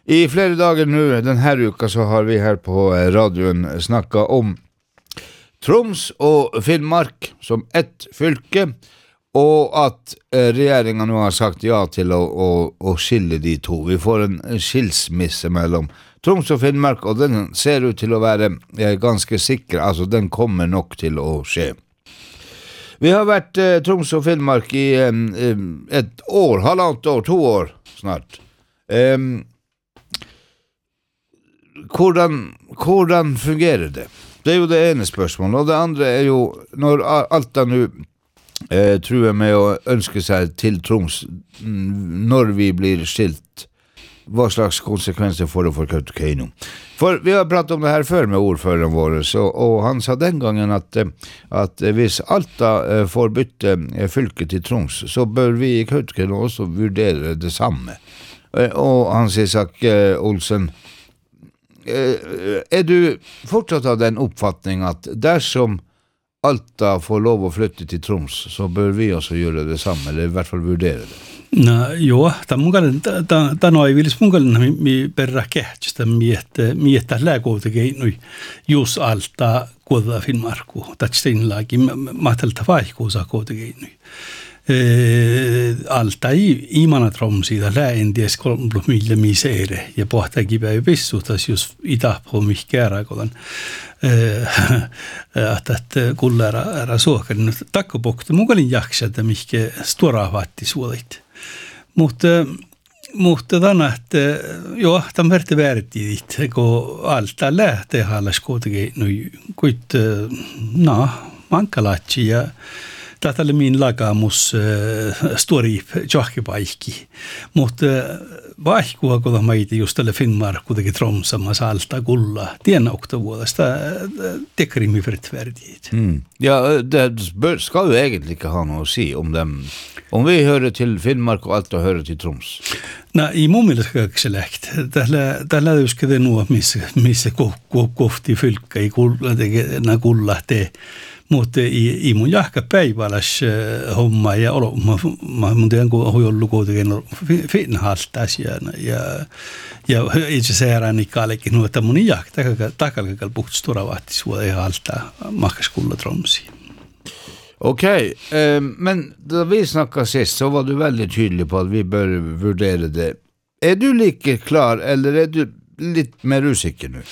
I flere dager nu, den här uka, så har vi här på radion snackat om Troms och Finnmark som ett fylke och att regeringen nu har sagt ja till att skilja de två. Vi får en skilsmisse mellan Troms och Finnmark och den ser ut till att vara ganska säker. Alltså den kommer nog till att ske. Vi har varit Troms och Finnmark i ett år, halvandet år, 2 år snart. Hvordan fungerer det? Det jo det ene spørsmålet, og det andre jo, når Alta nu tror jeg med å ønske seg til Troms, når vi blir skilt, hva slags konsekvenser får det for Kautokeino? For vi har pratet om det her før med ordføreren vår, og han sa den gangen at hvis Alta får bytte fylke til Troms, så bør vi i Kautokeino også vurdere det samme. Og han sier sagt, Olsen, du fortsatt av den uppfattning att där som Alta får lov att flytta till Troms så bör vi också göra det samma eller i hvert fall vurdera det? No joo, tämä ei vilisi munkalina mi perra kehtistä miettä lääkoutekein jos Alta kuoda Finnmarku tatsteinlaki mahtelta vaihkuusa koutekein Alta imana Tromsida en ties 3 mille misere ja pohtakin päivä pissuhtas jos itä på mihkäära kodan että kullera suokarin takkopokta mukalin jaksata mihke storavaatti suolit mutta tänä että joo tämän verta värtit kun Alta lähtee hallas kuitenkin kuit mankalatsi ja tällä min lakamus stori johkipaikki mutta vaihkua kun mä itse just tälle Finnmark kuitenkin Tromsama Alta kulla tienna oktovuodesta tekrimi förtvärdigt. Ja, det ska ju egentligen ha något att säga om dem. Om vi hör till Finnmark och Alta hör till Troms. Nej, i mun mielestä selekt. Tällä uskede nuo missä kohti fylkkä i kulla te mutta i mun jahka päiväläs homma ja mun tiedän kun on ollut kuitenkin Finnhaltas ja itse seuraan kallekin nuo että mun jahka takalkakal puhut storavaatti suoda ja haltaa mahkas kulla Tromsi. Okej, men då vi snackade sist så var du väldigt tydlig på att vi bör vurdera det. Är du lika klar eller är du lite mer usikker nu?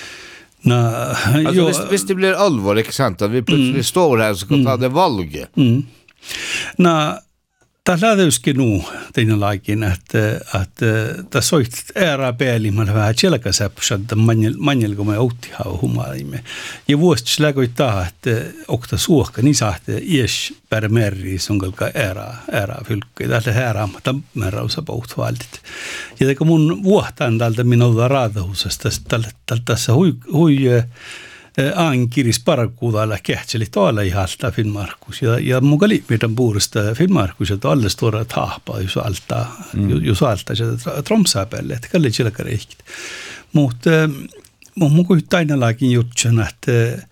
Altså, hvis det blir alvor, ikke sant, at vi plutselig står her og skal ta det valget. Tällä lähdöskin nu teidän laikin, että soit ära pealimmalla vähän selkäsäpyssä, että manjelko me outtihaa humalimme. Ja vuosittain läkoittaa, että okta suohka, niin saatte ies per merri, sun kalka ära fylkki. Tällä häräämättä merrausa pouhtvaltit. Ja teko mun vuohtaan tältä minulta raadahusasta, tässä hui ankiris parkuudalla kähtseli tuolla ihalta Finnmarkus ja mukali meidän puolesta Finnmarkus ja tuolla stora tahpa jos alta se Tromsaa päälle että kalle chilkareikit mutta muku tainalakin jutsen että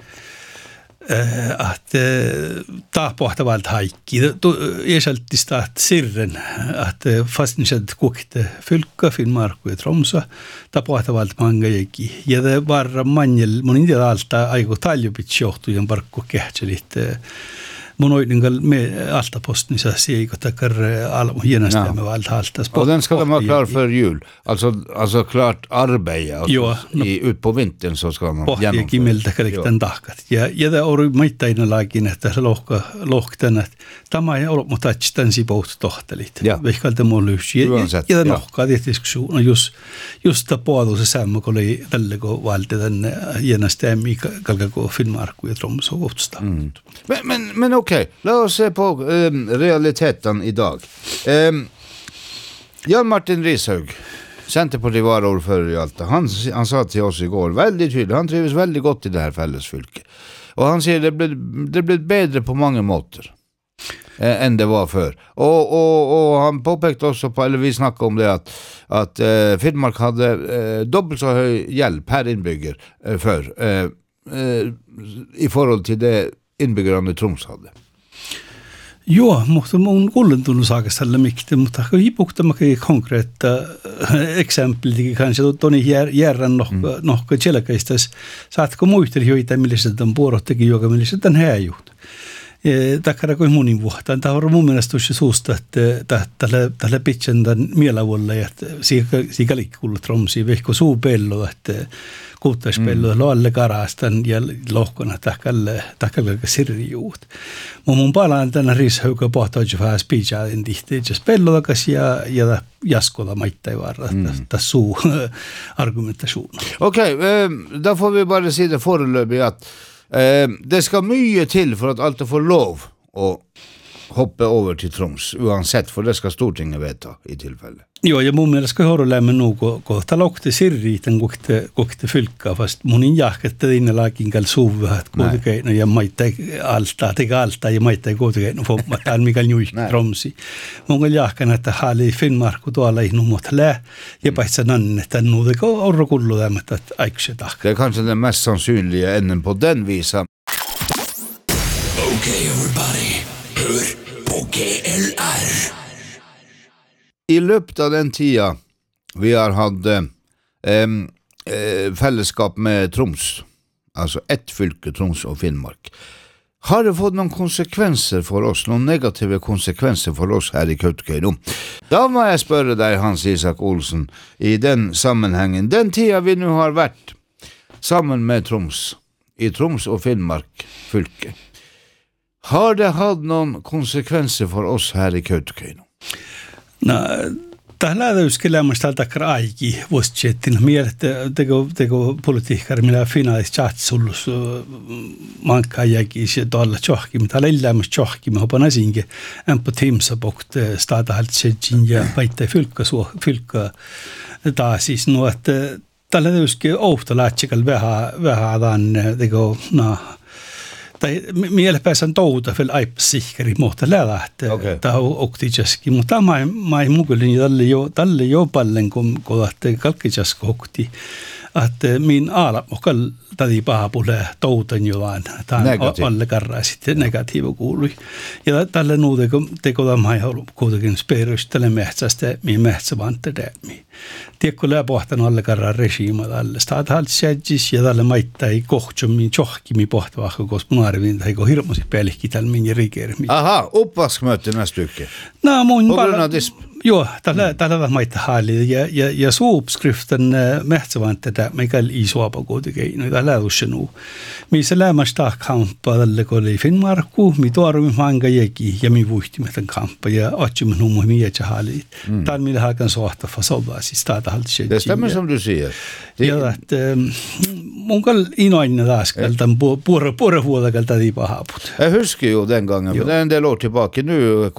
tahpohtavallt haikki ersättistä att sirren att fastnäsed kokte fylkka Finnmarku ja Tromsa tahpohtavallt mangajeki ja det var manjel mun inte alta aiko taljupit johtujen parkko kehtselit mun oidingal med alta postnisa siiko takar almo hienasta med allt haltas och den ska vara klar för jul alltså klart arbeta ut på vintern så ska man genomföra kimeltä korrektan tahkat ja det on mittainen lakin että lohten että tämä ei ole mutta tansi poht tohtelit vehkalta molus ja nohka tietysti just tapoadu se samma kun oli tälle kun valtetan hienasta kalkako Finnmarku ja Tromsø ofta men okej, låt oss se på realiteten idag. Jan Martin Rishaug, Centerpartiet varaordförande i Alta, han sa till oss igår väldigt tydligt, han trivs väldigt gott i det här fällesfylket. Och han säger det blir bättre på många måter än det var för. Och han påpekade också på, eller vi snackade om det att Finnmark hade dubbelt så hög hjälp per inbygger för i förhåll till det inbyggarna i Troms hade. Joo, mutta mun kullentunut saakka tällä mikti, mutta hipuktamakin konkreetta eksempeli, kanssa toni järran nohka tjelkäistäs. Saatko muistella joita, milliset on puorottekin, joka milliset on häjuht. Takkara kuin munin vuotaan. Tämä on mun mielestä suusta, että tällä pitchen tämän mielavuolla, että siitä liikkuulla tromsia, vehko suu pello, että kuuttaispello, loalle karastan ja lohkona takkalle sirrijuut. Mun palaan tänä rishauka pohtaudju vähän spiicaa en tihti, että pello takas ja jaskola maittai varra, tässä suu argumentation. Okej, då får vi bara se det foreløpig att det ska mycket till för att allt får lov att hoppa över till Troms, uansett, för det ska Stortinget veta i tillfälle. Joo, ja mun mielestä horolämmön nuuko, kun talokte sirriiten kokte fylkkaa, vast munin jahketta tinne laakinkal suuvähät kuitenkin, ja maittai alta, ja maittai kuitenkin, fommataan mikä njui Tromsi. Mun jahkana, että haali Finnmarku tuolla ihnu mot lää, ja paitsa nanne, että nuudeko orro kullu lämmet, että aikse tahka. Det är kanske den mest sannsynliga änden på den visan. Okay, everybody, hör på GLR. I løpet av den tida vi har hatt fellesskap med Troms, altså ett fylke, Troms og Finnmark, har det fått noen konsekvenser for oss, noen negative konsekvenser for oss her i Kautokeino? Da må jeg spørre deg, Hans Isak Olsen, i den sammenhengen, den tida vi nå har vært sammen med Troms, i Troms og Finnmark fylke, har det hatt noen konsekvenser for oss her i Kautokeino? No, tällä läyskelemästä tältä kraiki vuosittain mieltä teko politiikkari millä finaalis chatsullus mankkajakin se tuolla johki mitä lämmäs johki me hopan asinke empo teamsa bokt starta halt setjin ja paittai fylkka taas siis no että tällä läyske ofta lätsikal vähän teko tai mielipäänsä touta fel aipsikkeri mutta lähtä tää oktijaski mutta mai mugulin tälle jo pallen kun kohti kalkkijaski okti että min ala mokal tadi pahapulle toutan joan tää alle karra sitten negatiivo kuului ja tälle nuude teko mai halu kuitenkin sperustele metsästä mi metsävante demi tiekko läpohtan alle karra regima tälle staat halt sedjis ja tälle maittai kohtsomin johkimi pohtava kos punarvin tai ko hirmusi pelkki tälle min rikermi aha uppvaskmöte nästa vecka no mun joo tällä maita haali ja suupskriften metsävante där Mikael Isuapa kuitenkin no tällä ussenu missä lämmästä kamppa tälle koli Finnmarku mi tuoru manga jäki ja mi vuhtimetan kamppa ja ottimen numma mi jätä haali tällä millä hakan sohta fasolva siis tätä haltse det stämmer som du säger ja att munkal inoinne taskal tämän puora vuodakalta tipahaput jag husker ju den gången för det är en del år tillbaka nu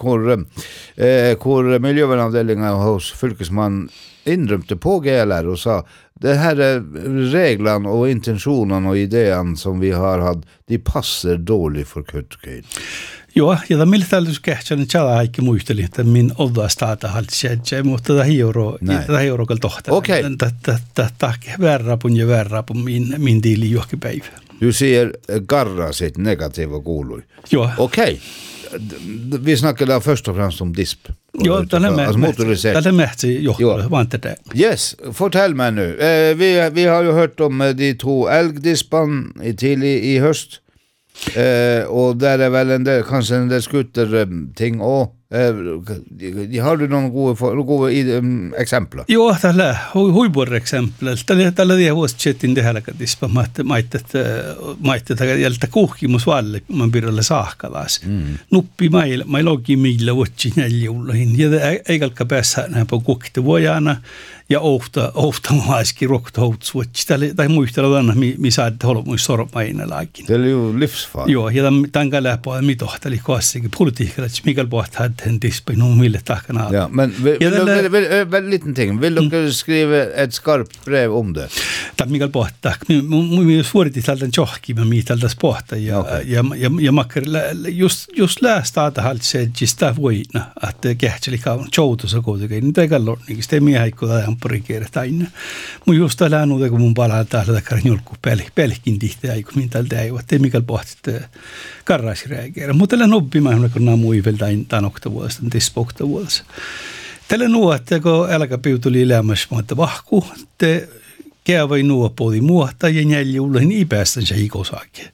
hvor miljövernavdelningen hos fylkesman inrymte på GLR och sa det här reglerna och intentionerna och idén som vi har haft, de passar dåligt för Kautokeino. Joo, ja tämä millä tällä kähtsän tjala haikki muisteli, että min olda staata haltseja, mutta tämä euro kal tohta. Okej. Tämä verrapun ja verrapun min diili johonkin päivä. Du ser garra sitt negativa kuului. Joo. Okej. Vi snackar där först och främst om DISP. Ja, tällä mähtsi johtaa vaan tätä. Yes, fortell mig nu. Vi har ju hört om de två älgdispan i höst. Och där är väl kanske en del skuterting och har du någon goda exempel? Joo, tällä huipur exempel. Tällä det var chatin det hela dispa maittet jältä kuhkimus valle man birralle saahkalas. Nuppi mai logi millä vuotsi näljullahin ja eikalka päässä näin på kokte vojana ja ofta maaski roktouts vuotsi tai muistella anna mi saat holmuis sormaina laakin. Det är ju livsfart. Joo, ja tämän läpä mitohteli kossikin politiikalla Mikael Bohta en dispa nu mille takana. Ja, men väl liten ting. Vill du skriva ett skarpt brev om det? Tämä Mikael Bohta. Mi suoritti tältä johki me mitältä spohta ja makker just lästä att halt se gista voina att kähtseli kaun joutusa kuitenkin. Niitä kallor niin sitä miehaikko tai purikieret aina. Mun just täällä on kun mun palaa täällä takkaan julkku pelkin tihti aiku, min tältä ei ole, ei mikään pohtit karraisireageera. Mutta täällä noppimaan, kun nämä muivel tämän oktavuodesta, tässä oktavuodessa. Täällä nuo, että kun älkäpiu tuli elämässä, mutta vahku, te käyvä nuo puoli muohta ja näljuulle, niin ei päästä se ikosaakin.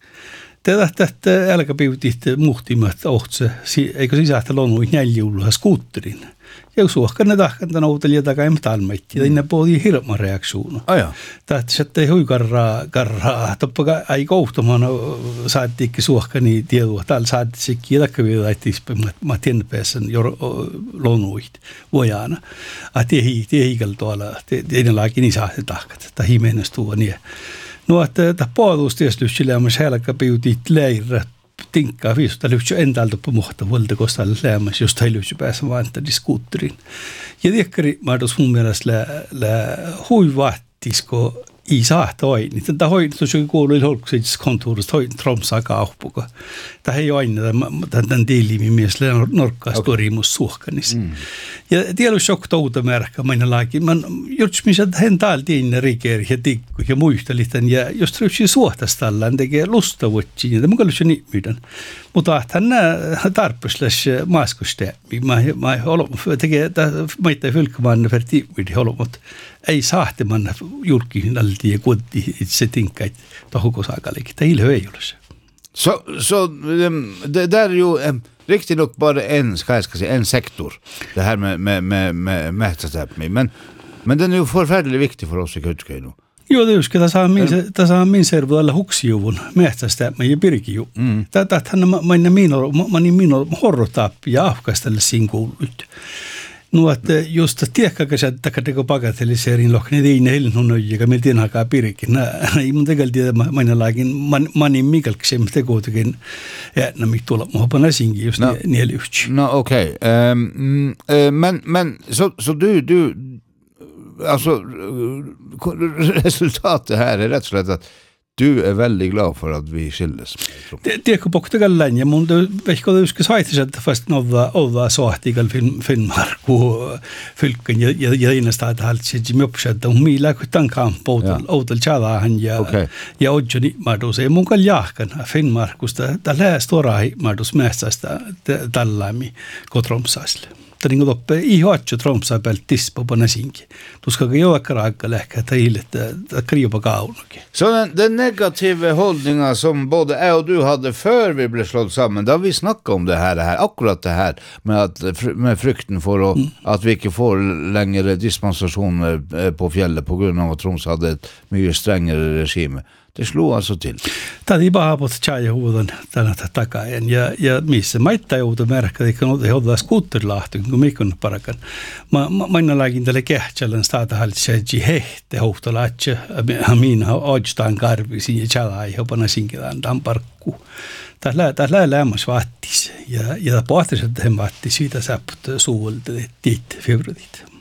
Tätä älkäpiutit muhtimatta ohtse, eikö sisähtä lonnut näljuulla skuutterin. Ja suohkan ne tahkan outelija takaisin talmeitti, ja ne puoli hirma reaksuuna. Tätä sitten ei hui karraa, toppaka ei kohtamaan saattiikki suohkani tiedua, täällä saattiikki jätäkkäviä laittiispäin, mä tiedän päässä lonnuit vojana. Tiehikellä tuolla, teidän laakin niin saa se tahkat, tai himennäs tuo niin. No, että puoluus tietysti sillämässä helkäpiutit leirä, tinkkaa viisuta lyhtsy entältä muhta vuolta, koska lämmässä, josta ei lyhtsy päässä vaan tämän skuutterin. Ja tiekkari mahdollis mun mielestä huivahtis, kun ei saa toi. Tämä hoitus on kuului holkuisesta kontuurista, hoidin Tromsaa kaupuka. Tämä ei ole aina tämän tiilimin mielestä norkkaas torimus suhkanissa. Ja tiedä shokta uutta märkää, maina laakin. Mä just missä hän taaltiin rikeeri ja tikku ja muistelin. Ja jos ryhsi suhtas tällään tekee lustavuutsiin, ja tämä on kyllä nimmyydän. Mutta hän tarpeellis maaskustäämmin. Mä tekee, mä ei fylkkämaan vertiivyyden holmut. Ei saahtiman julkihin alti ja kuotti itse tinkkäit tohukosaakalikin. Tämä ei ole se. Så det där är ju riktigt nog bara en sektor, det här med mähtästäpmiä. Men den är ju förfärligt viktig för oss i Kutsköinu. Joo, tietysti tässä on min servuilla huksijuvun mähtästäpmiä ja pirkiju. Tätähän mä niin horrotappi ja afkastella siinä kuulut. No, että just tiekkäkäsä takateko pakatelliseerin lohkani teine helin nöjäkä meillä tien hakaa pirikin. Ei mun tekel tiedä mainalaakin manin mikalksem tekotekin äänämik tuolla muhapana sinkin just niel yhtsi. No okej. Men så du alltså resultatet här är rätt så lätt att du är väldigt glad för att vi skildes. Tiedätkö poktakallan ja mun ehkä uskon saitis, että fast olla sohtikal filmmarku fylken ja innestaan halt se jimopsa että millä kun tankaan outel chalahan ja ojoni madus ei mun kal jahkan filmmarkusta tällä storai madus mästästä tällaimi kotromsasle. Tämä niin kuin toppe ihoatju Tromsaa päältä tispopana sinkin. Tuskaako joakkara aika lähkä teille, että kriupa kaunukin. Så den negativa hållningen som både jag och du hade för vi blev slått samman, då har vi snackat om det här akkurat det här med frykten för att vi inte får längre dispensationer på fjället på grund av att Tromsø hade ett mycket strängare regim. Det slog alltså till. Tämä ei paha pot chaihuudan tänä takaen ja missä maittaa joutu märkä, että on hodda skuutterilahti, kun mikon parakan. Mä laakin tälle kähtsälän staata hallitseji hehte hohtalaatse, minä odstaan karvisi ja chalai hopana sinkilään tämän parkku. Tämä lämmäs vaattis ja pohtis, että hän vaattis siitä säpput suulta tiit februarit.